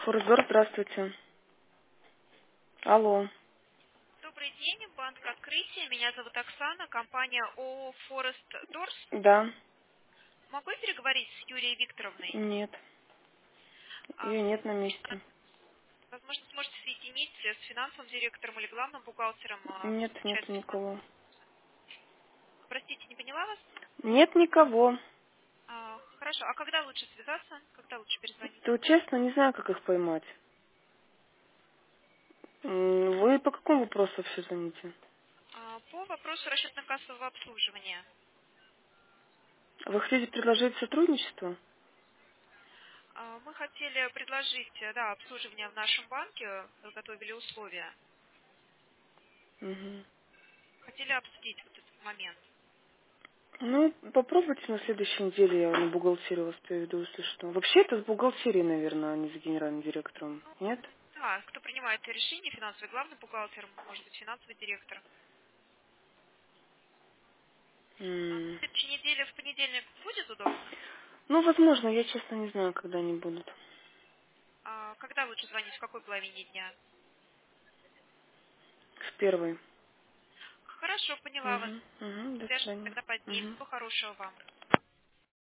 Форзор, здравствуйте. Алло. Добрый день, банк Открытие. Меня зовут Оксана, компания ООО Форест Дорс. Да. Могу я переговорить с Юлией Викторовной? Нет. А, Ее нет на месте. Возможно, сможете соединить с финансовым директором или главным бухгалтером, Нет, нет часть никого. Простите, не поняла вас? Нет никого. Хорошо, а когда лучше связаться? Когда лучше перезвонить? То честно, не знаю, как их поймать. Вы по какому вопросу вообще звоните? По вопросу расчетно-кассового обслуживания. Вы хотите предложить сотрудничество? Мы хотели предложить, да, обслуживание в нашем банке, готовили условия. Угу. Хотели обсудить вот этот момент. Ну, попробуйте на следующей неделе, я на бухгалтерию вас приведу, если что. Вообще это с бухгалтерией, наверное, а не с генеральным директором. Нет? Да, кто принимает решение, финансовый главный бухгалтер, может быть, финансовый директор. На М. следующей неделе, в понедельник, будет удобно? Ну, возможно, я честно не знаю, когда они будут. Когда лучше звонить, в какой половине дня? В первой. Хорошо, поняла вас. Угу, угу, до Свяжемся свидания. тогда позднее. Угу. Всего хорошего вам.